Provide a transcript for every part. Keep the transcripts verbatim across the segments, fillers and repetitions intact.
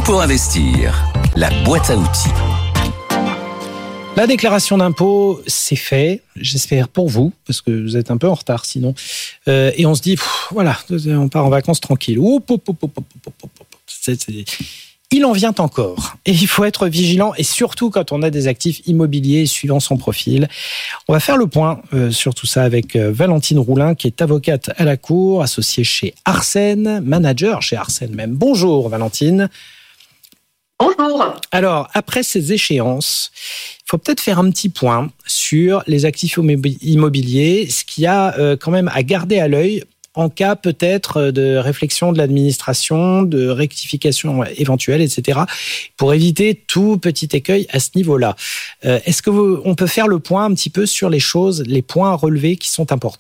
Pour investir, la boîte à outils. La déclaration d'impôt, c'est fait, j'espère pour vous, parce que vous êtes un peu en retard sinon. Euh, et on se dit, pff, voilà, on part en vacances tranquille. Oup, oup, oup, oup, oup, oup, oup, oup. C'est, c'est... Il en vient encore. Et il faut être vigilant, et surtout quand on a des actifs immobiliers suivant son profil. On va faire le point euh, sur tout ça avec euh, Valentine Roulin, qui est avocate à la Cour, associée chez Arsène, manager chez Arsène même. Bonjour Valentine. Bonjour. Alors, après ces échéances, il faut peut-être faire un petit point sur les actifs immobiliers, ce qu'il y a euh, quand même à garder à l'œil en cas peut-être de réflexion de l'administration, de rectification éventuelle, et cetera, pour éviter tout petit écueil à ce niveau-là. Euh, est-ce que vous, on peut faire le point un petit peu sur les choses, les points à relever qui sont importants ?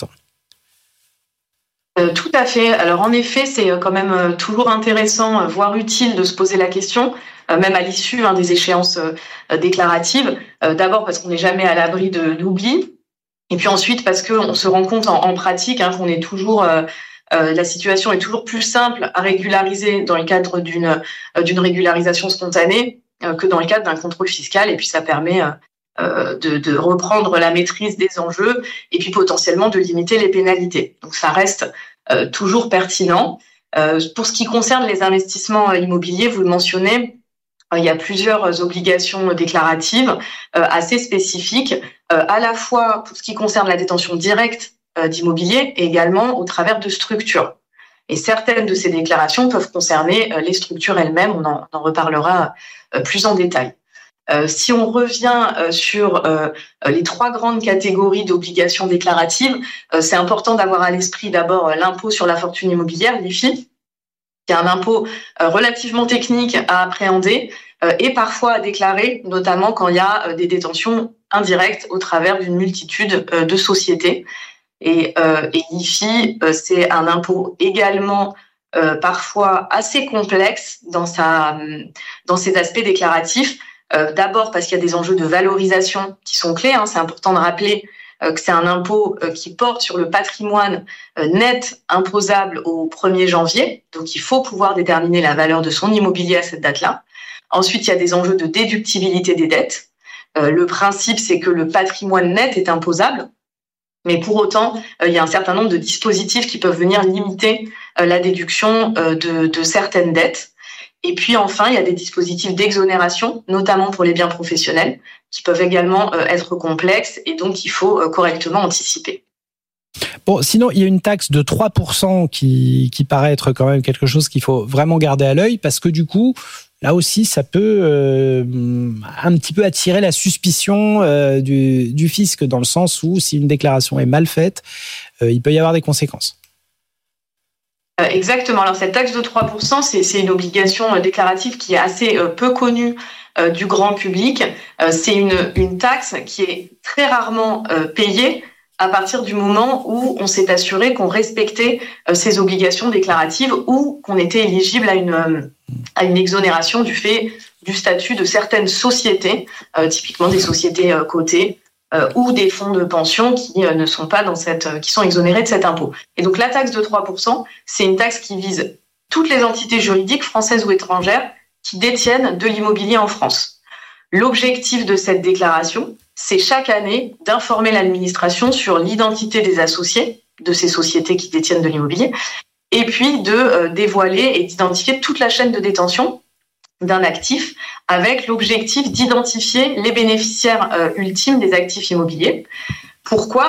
Euh, tout à fait. Alors en effet, c'est quand même toujours intéressant, voire utile de se poser la question, euh, même à l'issue hein, des échéances euh, déclaratives. Euh, d'abord parce qu'on n'est jamais à l'abri de l'oubli. Et puis ensuite, parce qu'on se rend compte en, en pratique hein, qu'on est toujours, euh, euh, la situation est toujours plus simple à régulariser dans le cadre d'une, euh, d'une régularisation spontanée euh, que dans le cadre d'un contrôle fiscal. Et puis ça permet euh, de, de reprendre la maîtrise des enjeux et puis potentiellement de limiter les pénalités. Donc ça reste euh, toujours pertinent. Euh, pour ce qui concerne les investissements immobiliers, vous le mentionnez, il y a plusieurs obligations déclaratives euh, assez spécifiques, euh, à la fois pour ce qui concerne la détention directe euh, d'immobilier et également au travers de structures. Et certaines de ces déclarations peuvent concerner euh, les structures elles-mêmes, on en, on en reparlera euh, plus en détail. Euh, si on revient euh, sur euh, les trois grandes catégories d'obligations déclaratives, euh, c'est important d'avoir à l'esprit d'abord euh, l'impôt sur la fortune immobilière, l'I F I, qui est un impôt euh, relativement technique à appréhender euh, et parfois à déclarer, notamment quand il y a euh, des détentions indirectes au travers d'une multitude euh, de sociétés. Et, euh, et l'I F I, euh, c'est un impôt également euh, parfois assez complexe dans, sa, dans ses aspects déclaratifs. Euh, d'abord parce qu'il y a des enjeux de valorisation qui sont clés. Hein. C'est important de rappeler euh, que c'est un impôt euh, qui porte sur le patrimoine euh, net imposable au premier janvier. Donc, il faut pouvoir déterminer la valeur de son immobilier à cette date-là. Ensuite, il y a des enjeux de déductibilité des dettes. Euh, le principe, c'est que le patrimoine net est imposable. Mais pour autant, euh, il y a un certain nombre de dispositifs qui peuvent venir limiter euh, la déduction euh, de, de certaines dettes. Et puis enfin, il y a des dispositifs d'exonération, notamment pour les biens professionnels, qui peuvent également euh, être complexes et donc il faut euh, correctement anticiper. Bon, sinon, il y a une taxe de trois pour cent qui, qui paraît être quand même quelque chose qu'il faut vraiment garder à l'œil parce que du coup, là aussi, ça peut euh, un petit peu attirer la suspicion euh, du, du fisc dans le sens où si une déclaration est mal faite, euh, il peut y avoir des conséquences. Exactement. Alors, cette taxe de trois pour cent, c'est, c'est une obligation déclarative qui est assez euh, peu connue euh, du grand public. Euh, c'est une, une taxe qui est très rarement euh, payée à partir du moment où on s'est assuré qu'on respectait euh, ces obligations déclaratives ou qu'on était éligible à une, euh, à une exonération du fait du statut de certaines sociétés, euh, typiquement des sociétés euh, cotées, Euh, ou des fonds de pension qui euh, ne sont pas dans cette, euh, qui sont exonérés de cet impôt. Et donc la taxe de trois pour cent, c'est une taxe qui vise toutes les entités juridiques françaises ou étrangères qui détiennent de l'immobilier en France. L'objectif de cette déclaration, c'est chaque année d'informer l'administration sur l'identité des associés de ces sociétés qui détiennent de l'immobilier, et puis de euh, dévoiler et d'identifier toute la chaîne de détention d'un actif avec l'objectif d'identifier les bénéficiaires euh, ultimes des actifs immobiliers. Pourquoi ?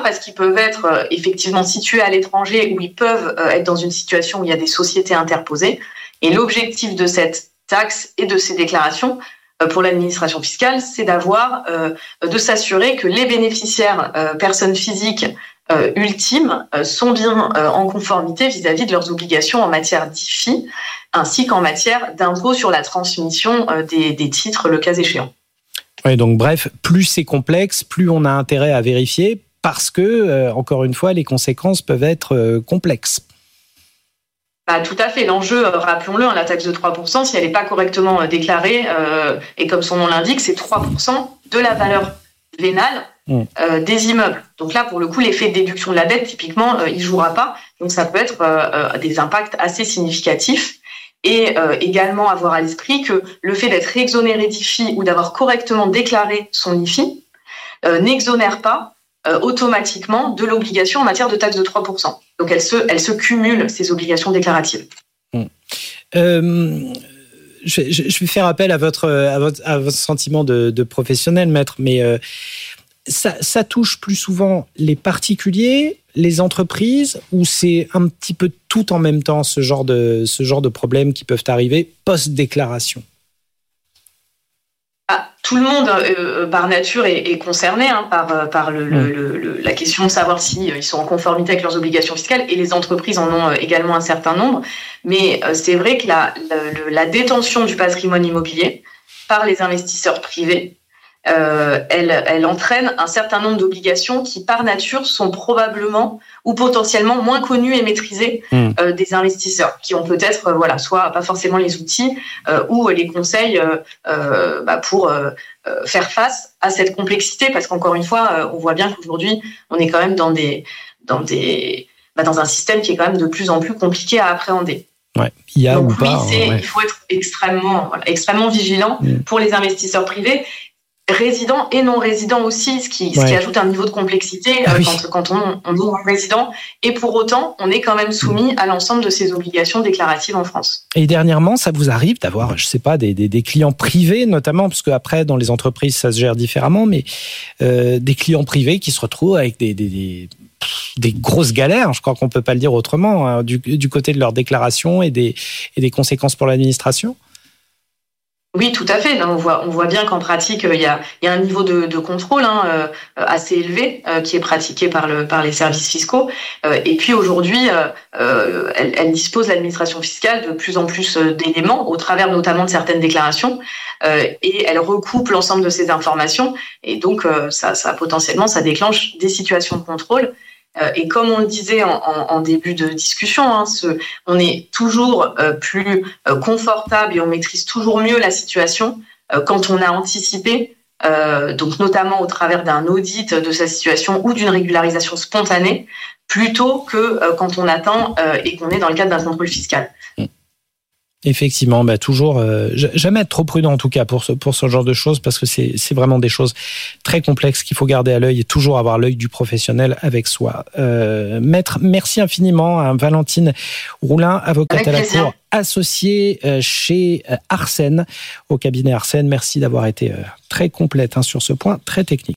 Parce qu'ils peuvent être euh, effectivement situés à l'étranger ou ils peuvent euh, être dans une situation où il y a des sociétés interposées. Et l'objectif de cette taxe et de ces déclarations euh, pour l'administration fiscale, c'est d'avoir, euh, de s'assurer que les bénéficiaires, euh, personnes physiques euh, ultimes, euh, sont bien euh, en conformité vis-à-vis de leurs obligations en matière d'I F I, ainsi qu'en matière d'impôt sur la transmission des, des titres, le cas échéant. Oui, donc bref, plus c'est complexe, plus on a intérêt à vérifier, parce que, euh, encore une fois, les conséquences peuvent être euh, complexes. Bah, tout à fait. L'enjeu, euh, rappelons-le, hein, la taxe de trois pour cent, si elle n'est pas correctement euh, déclarée, euh, et comme son nom l'indique, c'est trois pour cent de la valeur vénale mmh. euh, des immeubles. Donc là, pour le coup, l'effet de déduction de la dette, typiquement, euh, il ne jouera pas. Donc ça peut être euh, euh, des impacts assez significatifs. Et euh, également avoir à l'esprit que le fait d'être exonéré d'I F I ou d'avoir correctement déclaré son I F I euh, n'exonère pas euh, automatiquement de l'obligation en matière de taxe de trois pour cent. Donc elles se, elles se cumulent, ces obligations déclaratives. Mmh. Euh, je, je, je vais faire appel à votre, à votre, à votre sentiment de, de professionnel, maître, mais euh, ça, ça touche plus souvent les particuliers, les entreprises, ou c'est un petit peu tout en même temps, ce genre de, ce genre de problèmes qui peuvent arriver post-déclaration? Ah, tout le monde, euh, par nature, est, est concerné hein, par, par le, mmh. le, le, la question de savoir s'ils si, sont en conformité avec leurs obligations fiscales, et les entreprises en ont également un certain nombre. Mais euh, c'est vrai que la, la, la détention du patrimoine immobilier par les investisseurs privés, Euh, elle, elle entraîne un certain nombre d'obligations qui, par nature, sont probablement ou potentiellement moins connues et maîtrisées mmh. euh, des investisseurs, qui ont peut-être, euh, voilà, soit pas forcément les outils euh, ou les conseils euh, euh, bah, pour euh, faire face à cette complexité, parce qu'encore une fois, euh, on voit bien qu'aujourd'hui, on est quand même dans des, dans des, bah, dans un système qui est quand même de plus en plus compliqué à appréhender. Ouais, il y a Donc ou oui, pas, c'est, ouais. il faut être extrêmement, voilà, extrêmement vigilant mmh. pour les investisseurs privés. Résidents et non résidents aussi, ce qui, ce ouais. qui ajoute un niveau de complexité ah, euh, oui. quand, quand on, on est résident. Et pour autant, on est quand même soumis à l'ensemble de ces obligations déclaratives en France. Et dernièrement, ça vous arrive d'avoir, je sais pas, des, des, des clients privés, notamment, parce qu'après, dans les entreprises, ça se gère différemment, mais euh, des clients privés qui se retrouvent avec des, des, des, des grosses galères, je crois qu'on peut pas le dire autrement, hein, du, du côté de leur déclaration et des, et des conséquences pour l'administration? Oui, tout à fait. On voit, on voit bien qu'en pratique, il y a, il y a un niveau de, de contrôle hein, euh, assez élevé euh, qui est pratiqué par, le, par les services fiscaux. Euh, et puis aujourd'hui, euh, elle, elle dispose, l'administration fiscale, de plus en plus d'éléments, au travers notamment de certaines déclarations, euh, et elle recoupe l'ensemble de ces informations. Et donc, euh, ça, ça potentiellement, ça déclenche des situations de contrôle. Et comme on le disait en, en, en début de discussion, hein, ce, on est toujours euh, plus euh, confortable et on maîtrise toujours mieux la situation euh, quand on a anticipé, euh, donc notamment au travers d'un audit de sa situation ou d'une régularisation spontanée, plutôt que euh, quand on attend euh, et qu'on est dans le cadre d'un contrôle fiscal. Effectivement, bah toujours euh, jamais être trop prudent en tout cas pour ce pour ce genre de choses, parce que c'est c'est vraiment des choses très complexes qu'il faut garder à l'œil et toujours avoir l'œil du professionnel avec soi. Euh, maître, merci infiniment à Valentine Roulin, avocate à la Cour, associée chez Arsène, au cabinet Arsène. Merci d'avoir été très complète hein, sur ce point très technique.